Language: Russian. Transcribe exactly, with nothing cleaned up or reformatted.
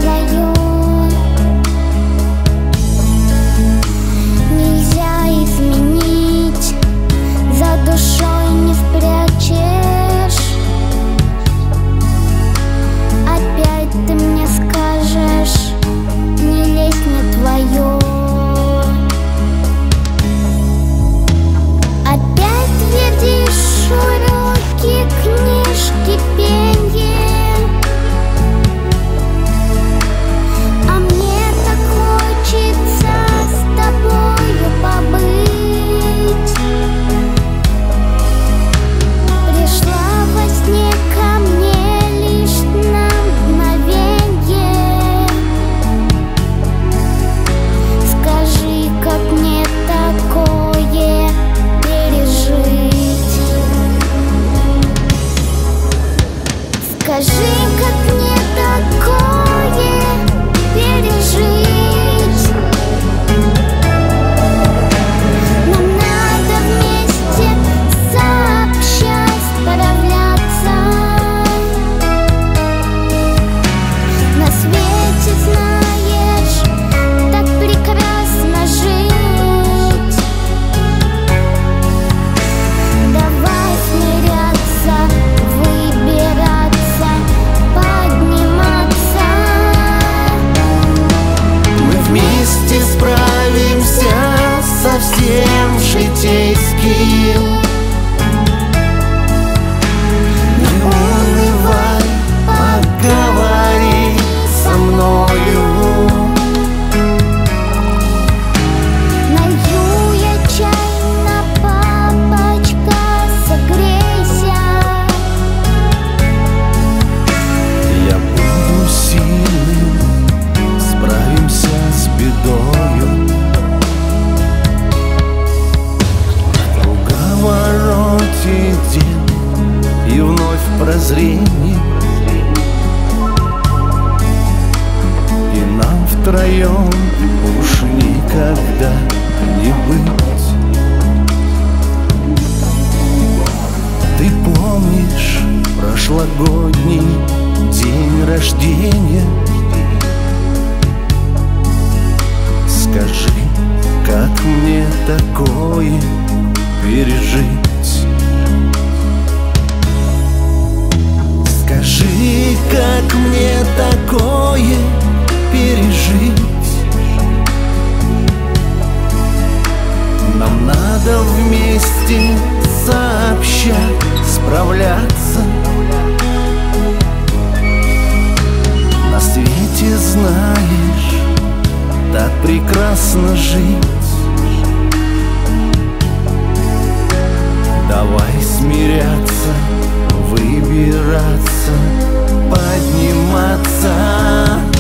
твое. Нельзя изменить, за душой не спрячешь. Опять ты мне скажешь: не лезь, не твое. Опять видишь уроки, книжки, пенье, а мне так хочется с тобою побыть. Пришла во сне ко мне лишь на мгновенье. Скажи, как мне такое пережить? Скажи, как мне такое пережить? Нам надо вместе сообща справляться. На свете, знаешь, так прекрасно жить. Давай смиряться, выбираться, подниматься. Мы вместе справимся со всем житейским. Не унывай, поговори со мною. Налью я чай на папочка, согрейся. Я буду сильным, справимся с бедою. В круговороте день и вновь прозрение, и нам втроем уж никогда не быть. Ты помнишь прошлогодний день рождения? Скажи, как мне такое пережить? Скажи, как мне такое пережить? Нам надо вместе сообща справляться. На свете, знаешь, так прекрасно жить. Давай смиряться, выбираться, подниматься.